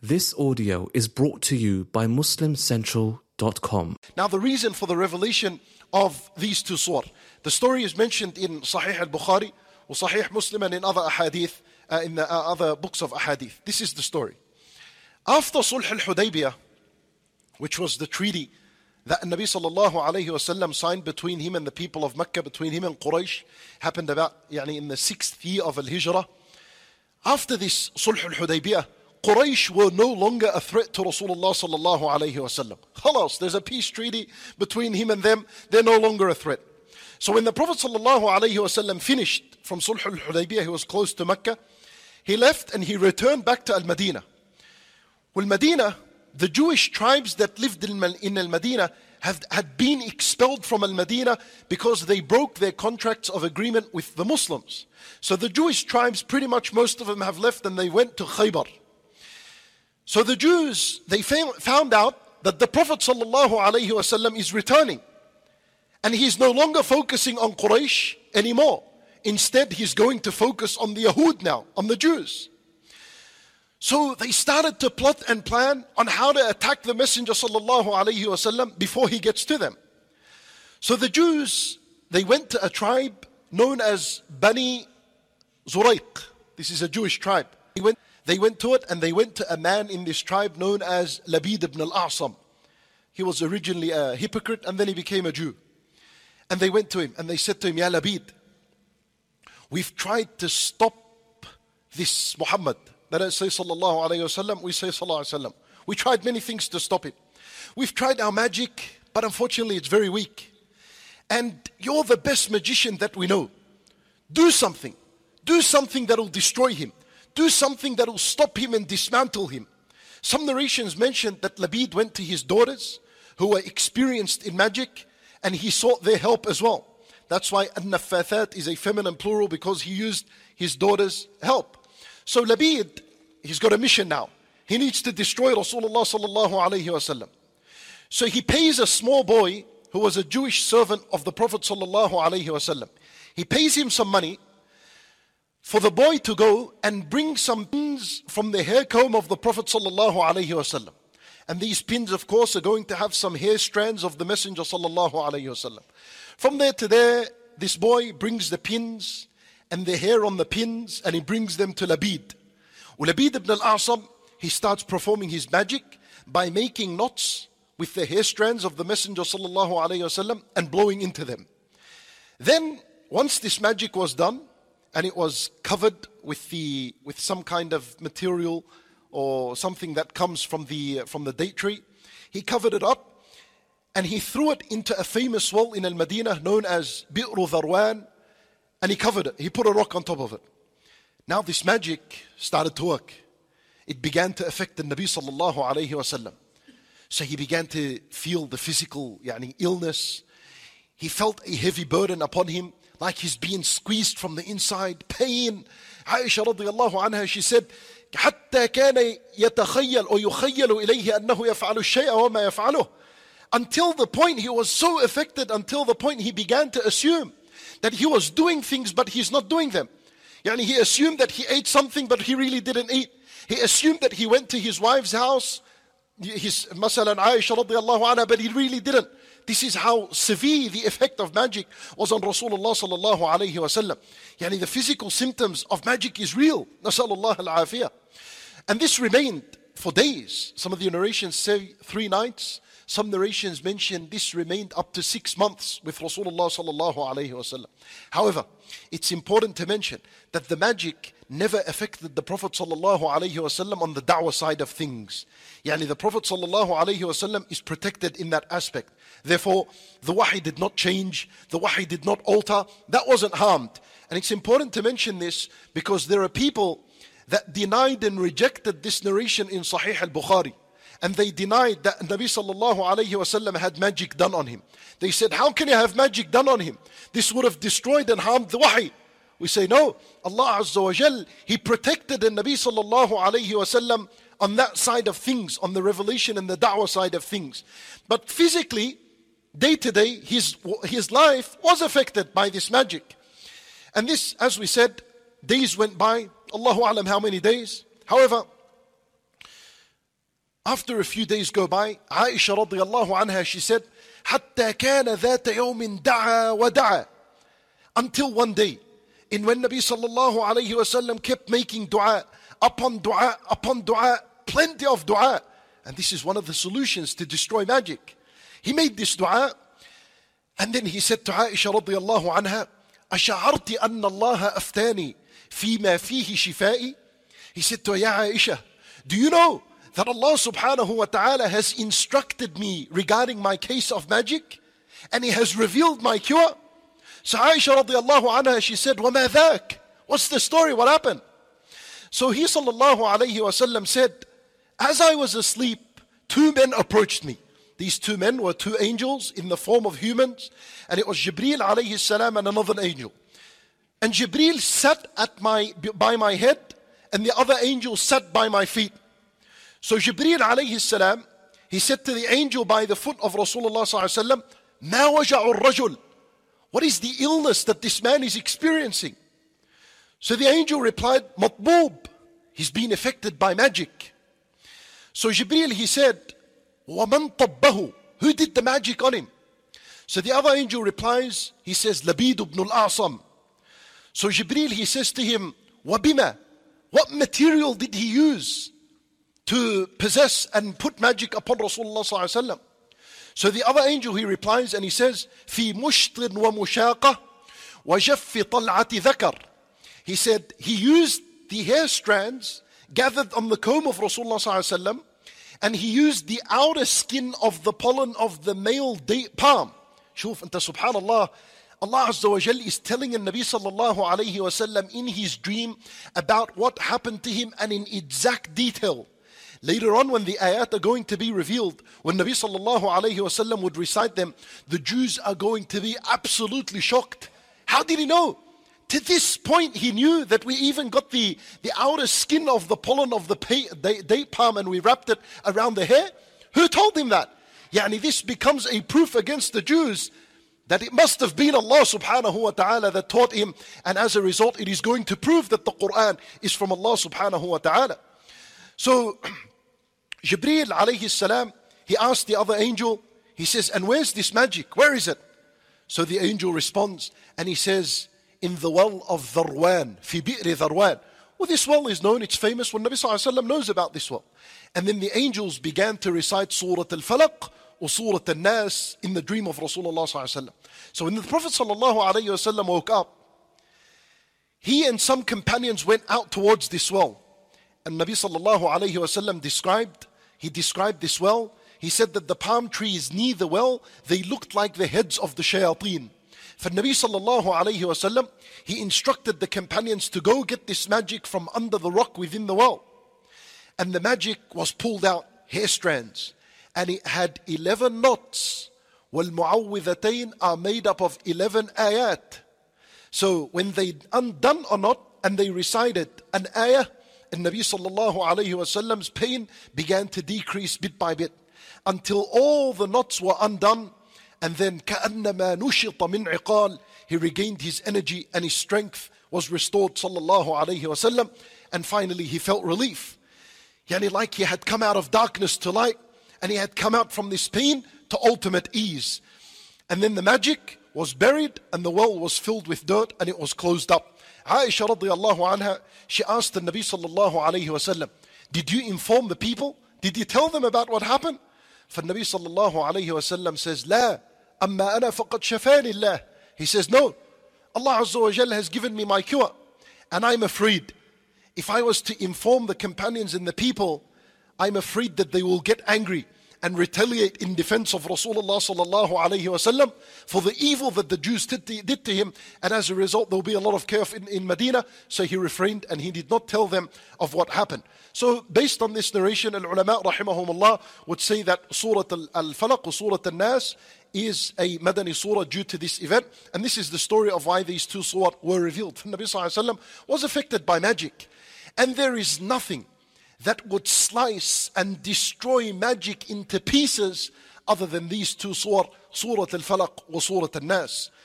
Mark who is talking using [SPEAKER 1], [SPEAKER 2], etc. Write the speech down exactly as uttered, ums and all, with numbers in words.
[SPEAKER 1] This audio is brought to you by Muslim Central dot com.
[SPEAKER 2] Now the reason for the revelation of these two surah, the story is mentioned in Sahih al-Bukhari or Sahih Muslim and in other ahadith, uh, in the uh, other books of ahadith. This is the story. After Sulh al-Hudaybiyah, which was the treaty that Nabi sallallahu alayhi wasallam signed between him and the people of Mecca, between him and Quraysh, happened about yani, in the sixth year of al-Hijrah. After this Sulh al-Hudaybiyah, Quraysh were no longer a threat to Rasulullah sallallahu alayhi wasallam. Khalas, there's a peace treaty between him and them, they're no longer a threat. So when the Prophet sallallahu alayhi wasallam finished from Sulh al-Hudaybiyah, he was close to Mecca, he left and he returned back to Al-Madinah. Well, Medina, the Jewish tribes that lived in Al-Madinah have, had been expelled from Al-Madinah because they broke their contracts of agreement with the Muslims. So the Jewish tribes, pretty much most of them have left and they went to Khaybar. So the Jews, they found out that the Prophet ﷺ is returning. And he's no longer focusing on Quraysh anymore. Instead, he's going to focus on the Yahud now, on the Jews. So they started to plot and plan on how to attack the Messenger ﷺ before he gets to them. So the Jews, they went to a tribe known as Bani Zuraiq. This is a Jewish tribe. They went They went to it and they went to a man in this tribe known as Labid ibn al-A'sam. He was originally a hypocrite and then he became a Jew. And they went to him and they said to him, Ya Labid, we've tried to stop this Muhammad. They don't say sallallahu alayhi wa sallam, we say sallallahu alayhi wa sallam. We tried many things to stop it. We've tried our magic, but unfortunately it's very weak. And you're the best magician that we know. Do something. Do something that will destroy him. Do something that will stop him and dismantle him. Some narrations mention that Labid went to his daughters who were experienced in magic and he sought their help as well. That's why An-Naffathat is a feminine plural, because he used his daughters' help. So Labid, he's got a mission now. He needs to destroy Rasulullah sallallahu alayhi wasallam. So he pays a small boy who was a Jewish servant of the Prophet sallallahu alayhi wasallam. He pays him some money for the boy to go and bring some pins from the hair comb of the Prophet sallallahu alaihi wasallam. And these pins, of course, are going to have some hair strands of the Messenger sallallahu alaihi wasallam. From there to there, this boy brings the pins and the hair on the pins and he brings them to Labid. Labid ibn al-A'sam, he starts performing his magic by making knots with the hair strands of the Messenger sallallahu alaihi wasallam and blowing into them. Then, once this magic was done, and it was covered with the with some kind of material or something that comes from the from the date tree. He covered it up and he threw it into a famous well in Al-Madinah known as Bi'ru Dharwan, and he covered it. He put a rock on top of it. Now this magic started to work. It began to affect the Nabi sallallahu alayhi wasallam. So he began to feel the physical yani, illness. He felt a heavy burden upon him, like he's being squeezed from the inside, pain. Aisha radiallahu anha, she said, حتى كان يتخيل أو يخيل إليه أنه يفعل الشيء وما يفعله. Until the point he was so affected, until the point he began to assume that he was doing things but he's not doing them. Yani he assumed that he ate something but he really didn't eat. He assumed that he went to his wife's house, his masalan Aisha radiallahu anha, but he really didn't. This is how severe the effect of magic was on Rasulullah sallallahu alayhi wa sallam. Yani the physical symptoms of magic is real. Nasallallahu al-afiyah. And this remained for days. Some of the narrations say three nights. Some narrations mention this remained up to six months with Rasulullah sallallahu alayhi wa sallam. However, it's important to mention that the magic never affected the Prophet sallallahu alayhi wa sallam on the da'wah side of things. Yani the Prophet sallallahu alayhi wa sallam is protected in that aspect. Therefore, the wahi did not change, the wahi did not alter, that wasn't harmed. And it's important to mention this because there are people that denied and rejected this narration in Sahih al-Bukhari. And they denied that Nabi sallallahu alayhi wa sallam had magic done on him. They said, how can you have magic done on him? This would have destroyed and harmed the wahi. We say, no, Allah Azza wa Jal, He protected the Nabi sallallahu alayhi wa sallam on that side of things, on the revelation and the da'wah side of things. But physically, day to day, his, his life was affected by this magic. And this, as we said, days went by, Allahu A'lam how many days. However, After a few days go by, Aisha radiallahu anha, she said, حَتَّى كَانَ ذَاتَ يَوْمٍ دَعَى وَدَعَى. Until one day, in when Nabi sallallahu alayhi wa sallam kept making dua, upon dua, upon dua, plenty of dua. And this is one of the solutions to destroy magic. He made this dua, and then he said to Aisha radiallahu anha, أَشَعَرْتِ أَنَّ اللَّهَ أَفْتَانِي فِي مَا فِيهِ شِفَائِي. He said to her, Ya Aisha, do you know that Allah subhanahu wa ta'ala has instructed me regarding my case of magic? And He has revealed my cure? So Aisha radiallahu anha, she said, وَمَا ذَاك? What's the story? What happened? So he sallallahu alayhi wa sallam said, as I was asleep, two men approached me. These two men were two angels in the form of humans, and it was Jibreel alayhi salam and another angel. And Jibreel sat at my, by my head, and the other angel sat by my feet. So Jibreel alayhi salam, he said to the angel by the foot of Rasulullah sallallahu alayhi wa sallam, مَا وَجَعُ الرَّجُلِ. What is the illness that this man is experiencing? So the angel replied, مَطْبُوب. He's been affected by magic. So Jibreel, he said, وَمَنْ طَبَّهُ. Who did the magic on him? So the other angel replies, he says, Labid ibn al-A'sam. So Jibreel, he says to him, وَبِمَا. What material did he use to possess and put magic upon Rasulullah sallallahu alaihi wasallam? So the other angel, he replies and he says, في مشط ومشاقة وجف طلعة ذكر. He said he used the hair strands gathered on the comb of Rasulullah sallallahu alaihi wasallam, and he used the outer skin of the pollen of the male date palm. Shuf anta subhanallah. Allah Azza wa Jal is telling the Nabi sallallahu alayhi wa sallam in his dream about what happened to him, and in exact detail. Later on, when the ayat are going to be revealed, when Nabi sallallahu alayhi wa sallam would recite them, the Jews are going to be absolutely shocked. How did he know? To this point, he knew that we even got the, the outer skin of the pollen of the pay, date, date palm, and we wrapped it around the hair. Who told him that? Yani this becomes a proof against the Jews that it must have been Allah subhanahu wa ta'ala that taught him, and as a result it is going to prove that the Quran is from Allah subhanahu wa ta'ala. So Jibreel alayhi salam, he asked the other angel, he says, and where's this magic? Where is it? So the angel responds and he says, in the well of Dharwan, fi bi'ri Dharwan. Well, this well is known, it's famous, when Nabi sallallahu alayhi wa sallam knows about this well. And then the angels began to recite Surah Al-Falaq or Surah Al-Nas in the dream of Rasulullah sallallahu alayhi wa sallam. So when the Prophet sallallahu alayhi wa sallam woke up, he and some companions went out towards this well. And Nabi sallallahu alayhi wa sallam described, he described this well. He said that the palm trees near the well, they looked like the heads of the shayateen. For Nabi sallallahu alayhi wa sallam, he instructed the companions to go get this magic from under the rock within the well. And the magic was pulled out, hair strands. And it had eleven knots. وَالْمُعَوِّذَتَيْن are made up of eleven ayat. So when they undone a knot and they recited an ayah, and Nabi sallallahu alayhi wa sallam's pain began to decrease bit by bit, until all the knots were undone. And then كَأَنَّمَا نُشِطَ مِنْ عِقَالٍ, he regained his energy and his strength was restored sallallahu alayhi wa sallam. And finally he felt relief. Yani like he had come out of darkness to light, and he had come out from this pain to ultimate ease. And then the magic was buried and the well was filled with dirt and it was closed up. Aisha radiallahu anha, she asked the Nabi sallallahu alayhi wa sallam, did you inform the people? Did you tell them about what happened? For Nabi sallallahu alayhi wa sallam says, La, amma ana faqad shafani Allah. He says, no, Allah Azza wa Jalla has given me my cure. And I'm afraid, if I was to inform the companions and the people, I'm afraid that they will get angry and retaliate in defense of Rasulullah sallallahu alayhi wa sallam for the evil that the Jews did to, did to him, and as a result there will be a lot of chaos in, in Medina. So he refrained and he did not tell them of what happened. So based on this narration, al-ulama rahimahumullah would say that Surah Al-Falaq or Surah Al-Nas is a Madani surah due to this event, and this is the story of why these two surah were revealed. Nabi sallallahu alayhi wa sallam was affected by magic, and there is nothing that would slice and destroy magic into pieces other than these two surah, Surah Al-Falaq or Surah Al-Nas.